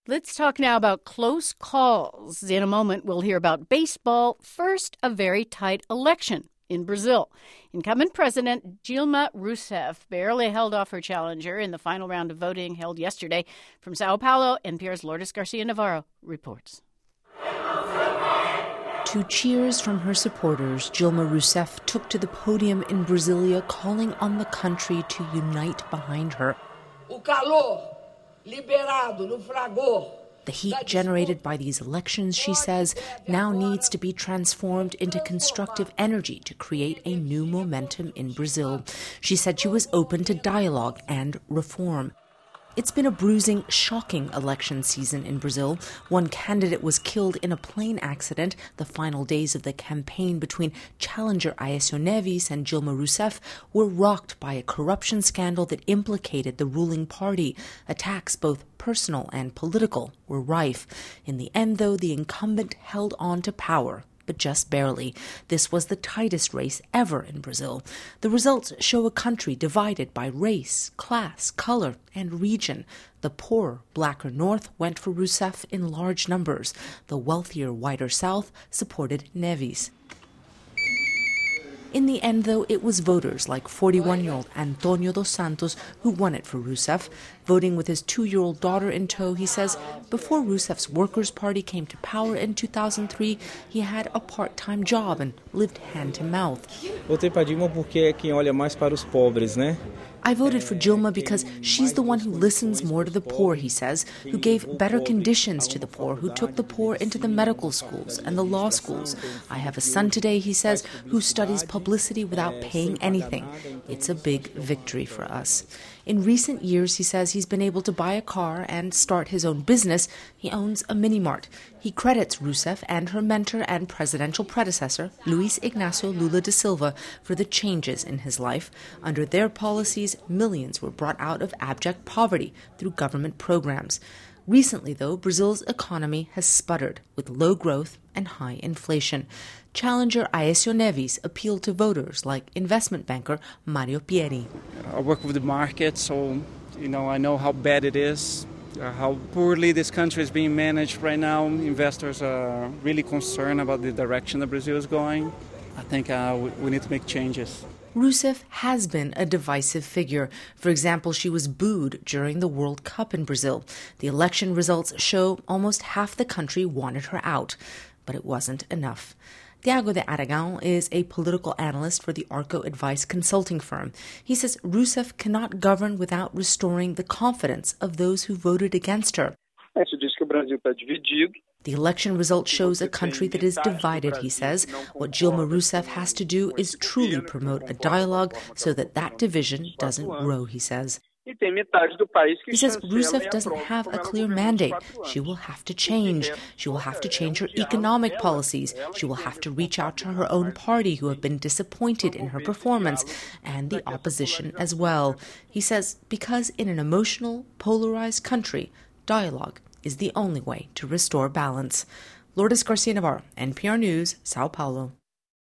Let's talk now about close calls. In a moment, we'll hear about baseball. First, a very tight election in Brazil. Incumbent President Dilma Rousseff barely held off her challenger in the final round of voting held yesterday. From Sao Paulo, NPR's Lourdes Garcia Navarro reports. To cheers from her supporters, Dilma Rousseff took to the podium in Brasilia, calling on the country to unite behind her. O calor liberado no fragor. The heat generated by these elections, she says, now needs to be transformed into constructive energy to create a new momentum in Brazil. She said she was open to dialogue and reform. It's been a bruising, shocking election season in Brazil. One candidate was killed in a plane accident. The final days of the campaign between challenger Aécio Neves and Dilma Rousseff were rocked by a corruption scandal that implicated the ruling party. Attacks, both personal and political, were rife. In the end, though, the incumbent held on to power, but just barely. This was the tightest race ever in Brazil. The results show a country divided by race, class, color, and region. The poorer, blacker North went for Rousseff in large numbers. The wealthier, whiter South supported Neves. In the end, though, it was voters like 41-year-old Antonio dos Santos who won it for Rousseff. Voting with his 2-year-old daughter in tow, he says, before Rousseff's Workers' Party came to power in 2003, he had a part-time job and lived hand-to-mouth. Votei para Dilma porque é quem olha mais para os pobres, né? I voted for Dilma because she's the one who listens more to the poor, he says, who gave better conditions to the poor, who took the poor into the medical schools and the law schools. I have a son today, he says, who studies publicity without paying anything. It's a big victory for us. In recent years, he says, he's been able to buy a car and start his own business. He owns a mini-mart. He credits Rousseff and her mentor and presidential predecessor, Luiz Inácio Lula da Silva, for the changes in his life. Under their policies, millions were brought out of abject poverty through government programs. Recently, though, Brazil's economy has sputtered with low growth and high inflation. Challenger Aécio Neves appealed to voters like investment banker Mario Pieri. I work with the market, so I know how bad it is, how poorly this country is being managed right now. Investors are really concerned about the direction that Brazil is going. I think we need to make changes. Rousseff has been a divisive figure. For example, she was booed during the World Cup in Brazil. The election results show almost half the country wanted her out, but it wasn't enough. Tiago de Aragão is a political analyst for the Arco Advice consulting firm. He says Rousseff cannot govern without restoring the confidence of those who voted against her. The election result shows a country that is divided, he says. What Dilma Rousseff has to do is truly promote a dialogue so that division doesn't grow, he says. He says Rousseff doesn't have a clear mandate. She will have to change. She will have to change her economic policies. She will have to reach out to her own party, who have been disappointed in her performance, and the opposition as well. He says because in an emotional, polarized country, dialogue is the only way to restore balance. Lourdes Garcia Navarro, NPR News, Sao Paulo.